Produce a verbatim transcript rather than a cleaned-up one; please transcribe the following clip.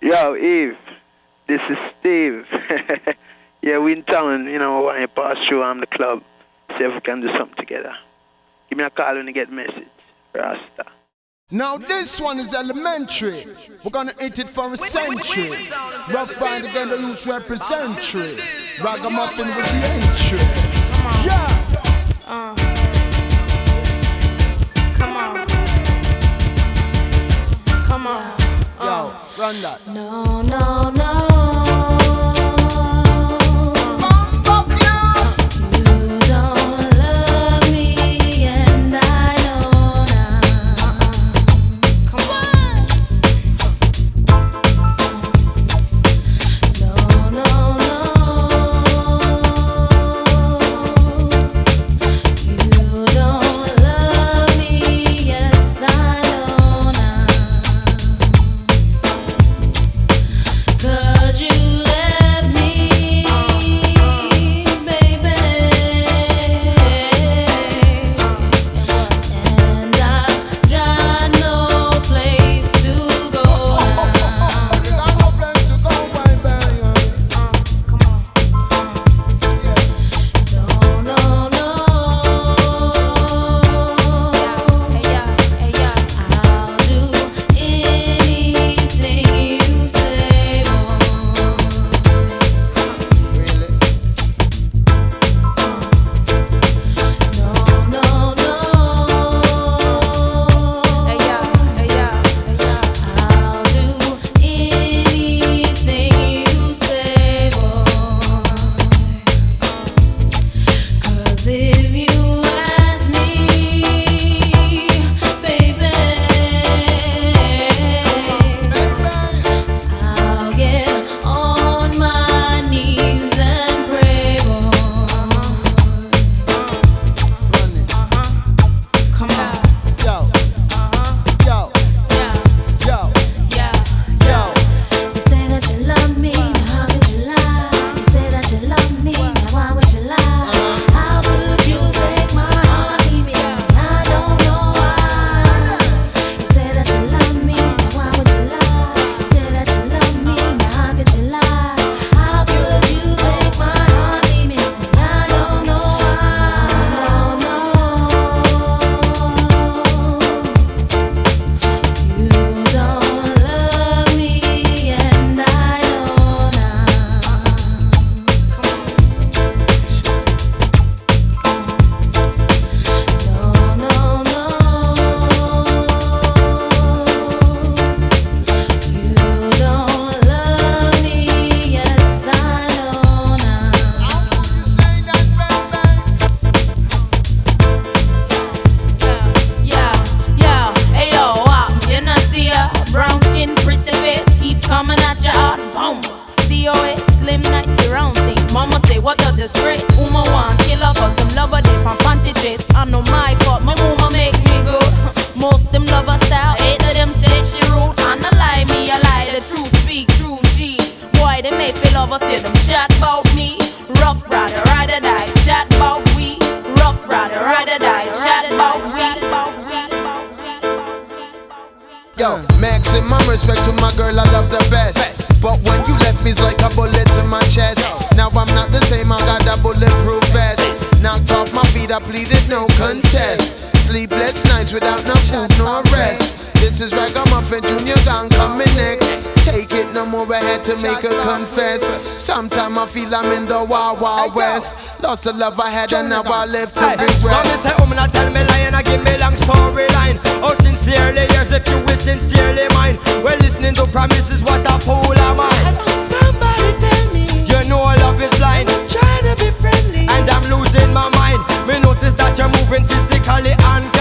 Yo, Eve, this is Steve. Yeah, we in town, you know, when I pass through, I'm the club. See if we can do something together. Give me a call when you get the message. Rasta. Now this one is elementary. We're gonna hit it for a century. Rough Rider again, the loose representary. Ragamuffin with the entry. Yeah. Uh. Come on. Come on. Uh. Yo, run that. No, no, no. To make her confess, sometime I feel I'm in the Wild Wild West. Lost the love I had and now I live to regret. Now me say, oh, me not tell me lie and I give me long storyline. Oh, sincerely yours if you wish sincerely mine. Well, listening to promises, what a fool am I. Somebody tell me, you know love is blind. I'm trying to be friendly and I'm losing my mind. Me notice that you're moving physically and